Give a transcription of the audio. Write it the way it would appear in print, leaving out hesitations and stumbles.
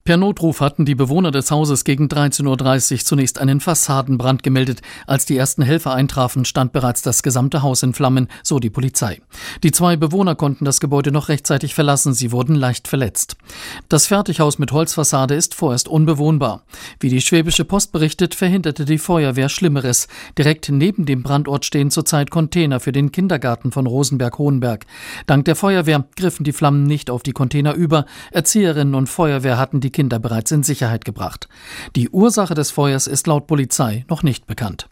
Per Notruf hatten die Bewohner des Hauses gegen 13:30 Uhr zunächst einen Fassadenbrand gemeldet. Als die ersten Helfer eintrafen, stand bereits das gesamte Haus in Flammen, so die Polizei. Die 2 Bewohner konnten das Gebäude noch rechtzeitig verlassen, sie wurden leicht verletzt. Das Fertighaus mit Holzfassade ist vorerst unbewohnbar. Wie die Schwäbische Post berichtet, verhinderte die Feuerwehr Schlimmeres. Direkt neben dem Brandort stehen zurzeit Container für den Kindergarten von Rosenberg-Hohenberg. Dank der Feuerwehr griffen die Flammen nicht auf die Container über. Erzieherinnen und Feuerwehr hatten die Kinder bereits in Sicherheit gebracht. Die Ursache des Feuers ist laut Polizei noch nicht bekannt.